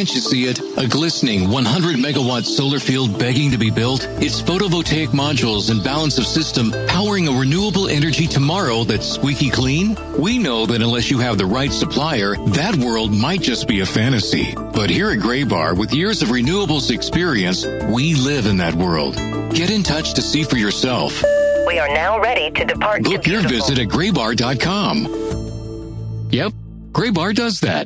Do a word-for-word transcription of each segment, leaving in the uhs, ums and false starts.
Can't you see it? A glistening one hundred megawatt solar field begging to be built? It's photovoltaic modules and balance of system powering a renewable energy tomorrow that's squeaky clean? We know that unless you have the right supplier, that world might just be a fantasy. But here at Graybar, with years of renewables experience, we live in that world. Get in touch to see for yourself. We are now ready to depart. Book your visit at graybar dot com. Yep, Graybar does that.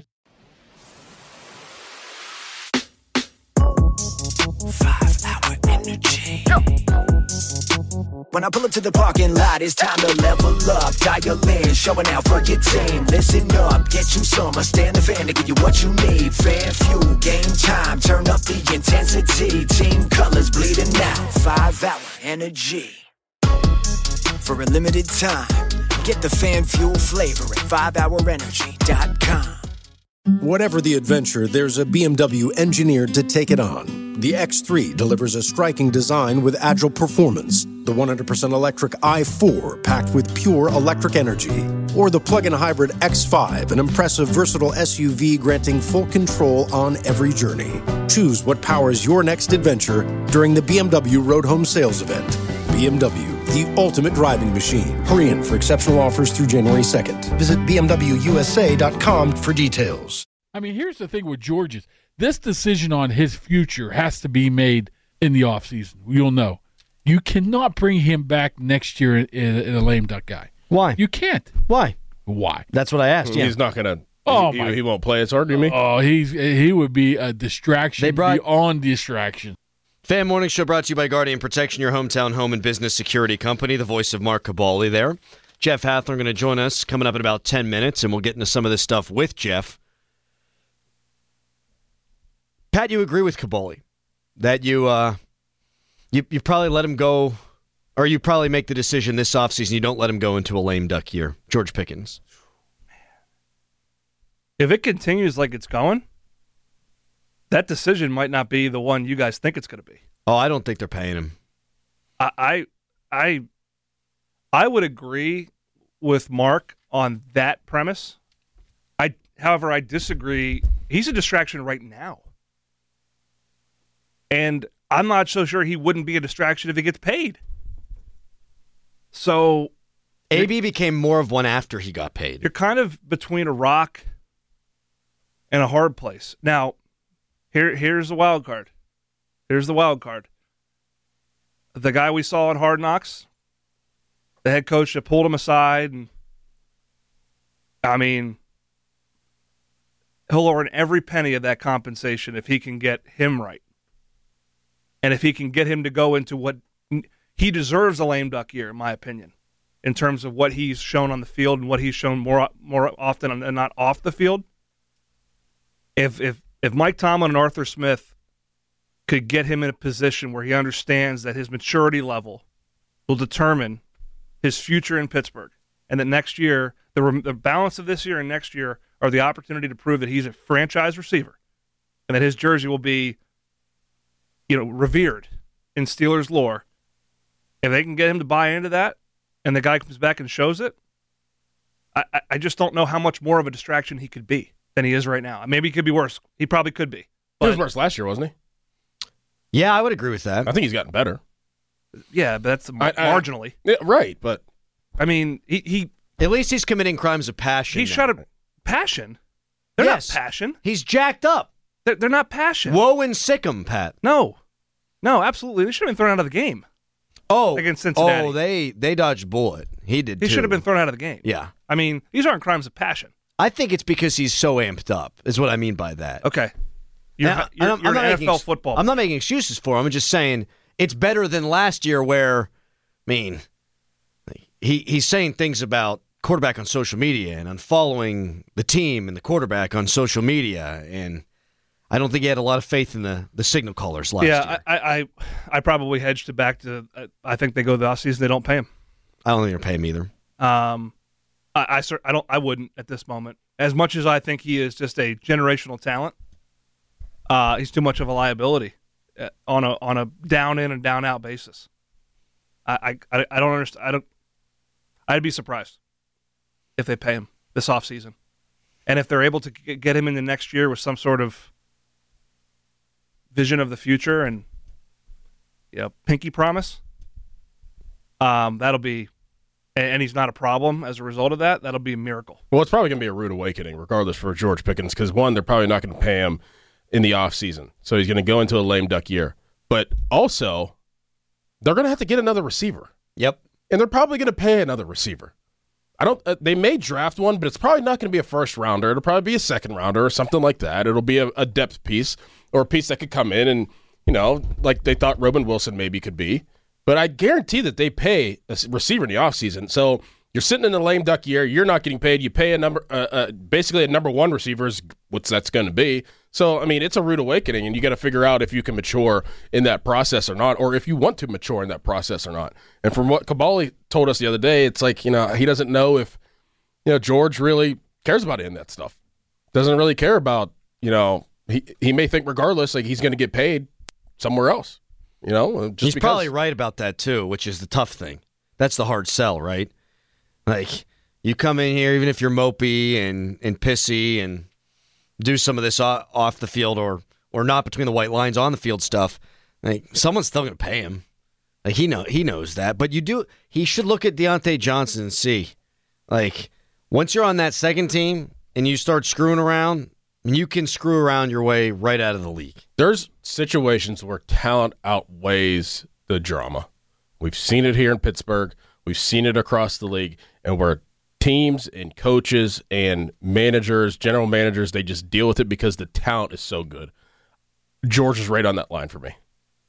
Five hour energy. When I pull up to the parking lot, it's time to level up. Dial in, showing out for your team. Listen up, get you some. I stand the fan to give you what you need. Fan fuel, game time, turn up the intensity. Team colors bleeding out. Five hour energy. For a limited time, get the fan fuel flavor at five hour energy dot com. Whatever the adventure, there's a B M W engineered to take it on. The X three delivers a striking design with agile performance. The one hundred percent electric i four packed with pure electric energy. Or the plug-in hybrid X five, an impressive versatile S U V granting full control on every journey. Choose what powers your next adventure during the B M W Road Home Sales Event. B M W, the ultimate driving machine. Hurry in for exceptional offers through January second. Visit b m w u s a dot com for details. I mean, here's the thing with George's. This decision on his future has to be made in the offseason. You'll know. You cannot bring him back next year in, in a lame duck guy. Why? You can't. Why? Why? That's what I asked. Yeah. He's not going to. Oh, he, my. he won't play as hard, do you mean? Oh, he's he would be a distraction They brought- beyond distraction. Fan Morning Show brought to you by Guardian Protection, your hometown home and business security company. The voice of Mark Cabali there. Jeff Hathler going to join us coming up in about ten minutes, and we'll get into some of this stuff with Jeff. Pat, you agree with Cabali that you, uh, you you probably let him go, or you probably make the decision this offseason you don't let him go into a lame duck year. George Pickens. If it continues like it's going, that decision might not be the one you guys think it's going to be. Oh, I don't think they're paying him. I, I, I, I would agree with Mark on that premise. I, however, I disagree. He's a distraction right now, and I'm not so sure he wouldn't be a distraction if he gets paid. So, A B became more of one after he got paid. You're kind of between a rock and a hard place now. Here, here's the wild card. Here's the wild card. The guy we saw on Hard Knocks, the head coach that pulled him aside, and I mean, he'll earn every penny of that compensation if he can get him right, and if he can get him to go into what he deserves a lame duck year, in my opinion, in terms of what he's shown on the field and what he's shown more more often and not off the field. If if If Mike Tomlin and Arthur Smith could get him in a position where he understands that his maturity level will determine his future in Pittsburgh, and that next year, the, the balance of this year and next year are the opportunity to prove that he's a franchise receiver, and that his jersey will be, you know, revered in Steelers lore. If they can get him to buy into that, and the guy comes back and shows it, I, I just don't know how much more of a distraction he could be than he is right now. Maybe he could be worse. He probably could be. He was worse last year, wasn't he? Yeah, I would agree with that. I think he's gotten better. Yeah, but that's I, I, marginally. Yeah, right, but I mean, he, he at least he's committing crimes of passion. He's now. shot a passion. They're Yes. not passion. He's jacked up. They're, they're not passion. Woe and sick 'em, Pat. No, no, absolutely. They should have been thrown out of the game. Oh, against Cincinnati. Oh, they they dodged a bullet. He did. He too. should have been thrown out of the game. Yeah. I mean, these aren't crimes of passion. I think it's because he's so amped up, is what I mean by that. Okay. You're, Now, you're, I'm- you're I'm not an making N F L ex- football. I'm not making excuses for him. I'm just saying it's better than last year where, I mean, he he's saying things about quarterback on social media and on following the team and the quarterback on social media, and I don't think he had a lot of faith in the, the signal callers last yeah, year. I, I, I probably hedged it back to, uh, I think they go the offseason, they don't pay him. I don't think they're paying him either. Um, I, I, cer- I don't, I wouldn't at this moment. As much as I think he is just a generational talent, uh, he's too much of a liability uh, on a on a down in and down out basis. I, I, I don't understand. I don't. I'd be surprised if they pay him this offseason. And if they're able to get him in the next year with some sort of vision of the future and you know, pinky promise, um, that'll be, and he's not a problem as a result of that, that'll be a miracle. Well, it's probably going to be a rude awakening, regardless, for George Pickens, because, one, they're probably not going to pay him in the offseason, so he's going to go into a lame duck year. But also, they're going to have to get another receiver. Yep. And they're probably going to pay another receiver. I don't. Uh, they may draft one, but it's probably not going to be a first rounder. It'll probably be a second rounder or something like that. It'll be a, a depth piece or a piece that could come in and, you know, like they thought Robin Wilson maybe could be. But I guarantee that they pay a receiver in the offseason. So you're sitting in a lame duck year. You're not getting paid. You pay a number, uh, uh, basically a number one receiver is what that's going to be. So, I mean, it's a rude awakening, and you got to figure out if you can mature in that process or not, or if you want to mature in that process or not. And from what Kabali told us the other day, it's like, you know, he doesn't know if, you know, George really cares about any of that stuff. Doesn't really care about, you know, he, he may think regardless, like he's going to get paid somewhere else. You know, just he's because. probably right about that too, which is the tough thing. That's the hard sell, right? Like, you come in here, even if you're mopey and, and pissy and do some of this off the field or or not between the white lines on the field stuff, like, someone's still going to pay him. Like, he know he knows that. But you do. He should look at Deontay Johnson and see, like, once you're on that second team and you start screwing around, you can screw around your way right out of the league. There's situations where talent outweighs the drama. We've seen it here in Pittsburgh. We've seen it across the league, and where teams and coaches and managers, general managers, they just deal with it because the talent is so good. George is right on that line for me.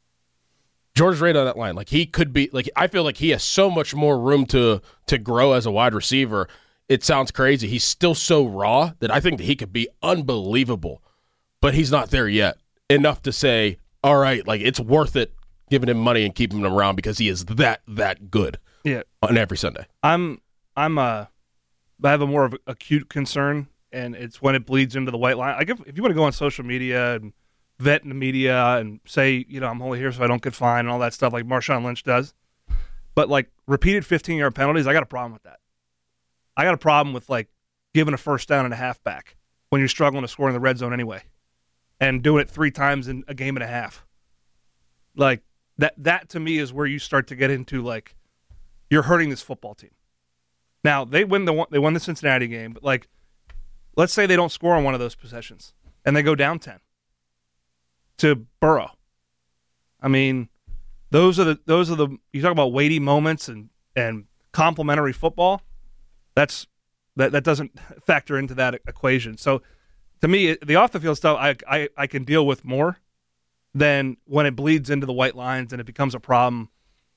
George is right on that line. Like, he could be, like, I feel like he has so much more room to to grow as a wide receiver. It sounds crazy. He's still so raw that I think that he could be unbelievable, but he's not there yet. Enough to say, all right, like, it's worth it giving him money and keeping him around because he is that, that good. Yeah. On every Sunday. I'm, I'm, uh, I have a more of a acute concern, and it's when it bleeds into the white line. Like, if, if you want to go on social media and vet in the media and say, you know, I'm only here so I don't get fined and all that stuff like Marshawn Lynch does, but, like, repeated fifteen-yard penalties, I got a problem with that. I got a problem with, like, giving a first down and a half back when you're struggling to score in the red zone anyway and doing it three times in a game and a half. Like, that, that to me is where you start to get into, like, you're hurting this football team. Now, they win the they won the Cincinnati game, but, like, let's say they don't score on one of those possessions and they go down ten to Burrow. I mean, those are the those are the you talk about weighty moments and and complimentary football. That's that that doesn't factor into that equation. So, to me, the off the field stuff I I I can deal with more than when it bleeds into the white lines and it becomes a problem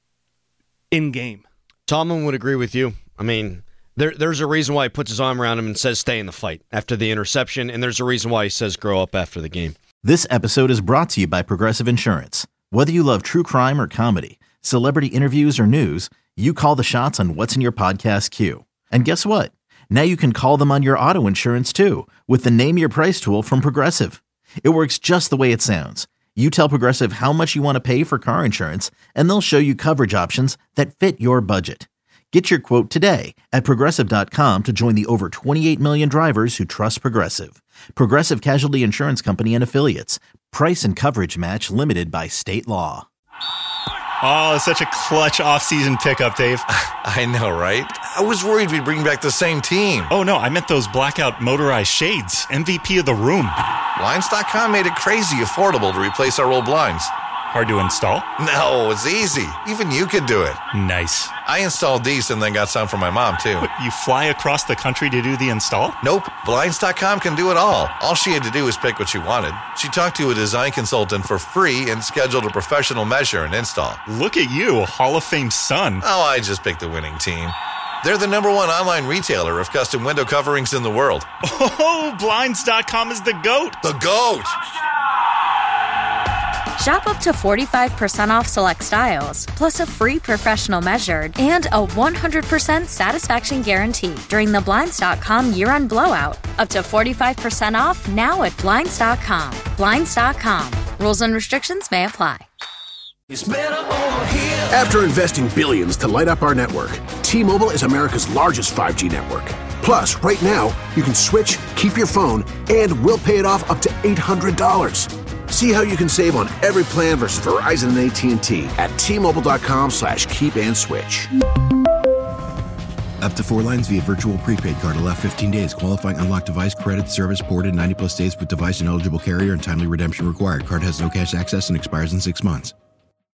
in game. Tomlin would agree with you. I mean, there, there's a reason why he puts his arm around him and says stay in the fight after the interception, and there's a reason why he says grow up after the game. This episode is brought to you by Progressive Insurance. Whether you love true crime or comedy, celebrity interviews or news, you call the shots on what's in your podcast queue. And guess what? Now you can call them on your auto insurance too with the Name Your Price tool from Progressive. It works just the way it sounds. You tell Progressive how much you want to pay for car insurance, and they'll show you coverage options that fit your budget. Get your quote today at Progressive dot com to join the over twenty-eight million drivers who trust Progressive. Progressive Casualty Insurance Company and Affiliates. Price and coverage match limited by state law. Oh, it's such a clutch off-season pickup, Dave. I know, right? I was worried we'd bring back the same team. Oh, no, I meant those blackout motorized shades. M V P of the room. Blinds dot com made it crazy affordable to replace our old blinds. Hard to install? No, it's easy. Even you could do it. Nice. I installed these and then got some for my mom, too. What, you fly across the country to do the install? Nope. Blinds dot com can do it all. All she had to do was pick what she wanted. She talked to a design consultant for free and scheduled a professional measure and install. Look at you, a Hall of Fame son. Oh, I just picked the winning team. They're the number one online retailer of custom window coverings in the world. Oh, Blinds dot com is the GOAT. The GOAT! Shop up to forty-five percent off select styles, plus a free professional measured and a one hundred percent satisfaction guarantee during the Blinds dot com year-end blowout. Up to forty-five percent off now at Blinds dot com. Blinds dot com. Rules and restrictions may apply. After investing billions to light up our network, T-Mobile is America's largest five G network. Plus, right now, you can switch, keep your phone, and we'll pay it off up to eight hundred dollars. See how you can save on every plan versus Verizon and A T and T at T-Mobile.com slash keep and switch. Up to four lines via virtual prepaid card. Allow fifteen days. Qualifying unlocked device credit service ported ninety plus days with device and eligible carrier and timely redemption required. Card has no cash access and expires in six months.